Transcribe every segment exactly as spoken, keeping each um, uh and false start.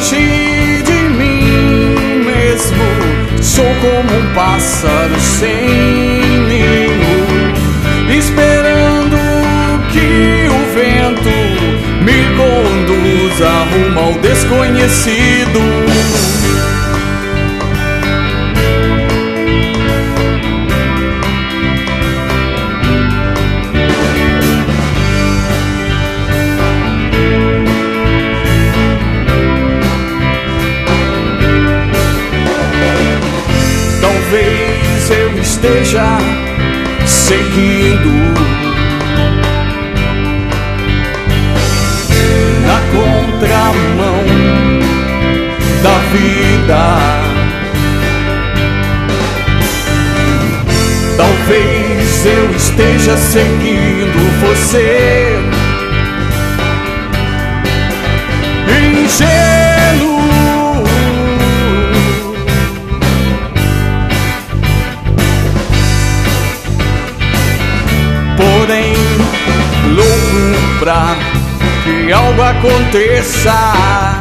longe de mim mesmo, sou como um pássaro sem ninho, esperando que o vento me conduza rumo ao desconhecido. Talvez eu esteja seguindo na contramão da vida. Talvez eu esteja seguindo você, ingênuo. Porém, louco pra que algo aconteça,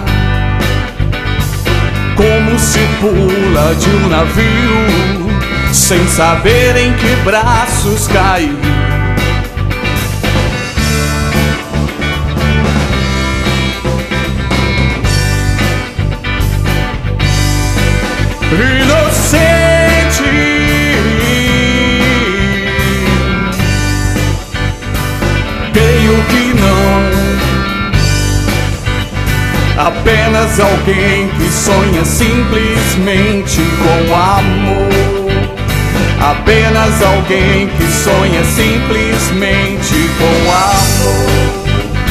como se pula de um navio sem saber em que braços cair. Inocente, creio que não, apenas alguém que sonha simplesmente com amor. Apenas alguém que sonha simplesmente com amor.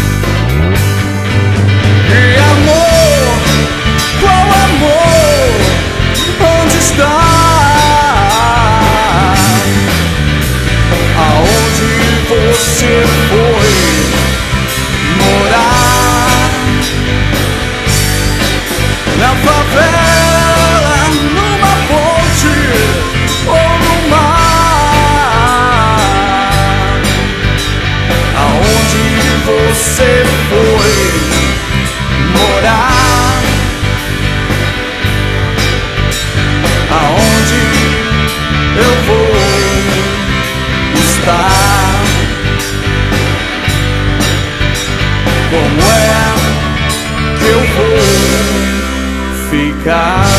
E amor, qual amor? Onde está? Aonde você foi morar? Na favela, numa ponte ou no mar? Aonde você foi morar? Aonde eu vou estar? Como é que eu vou ficar?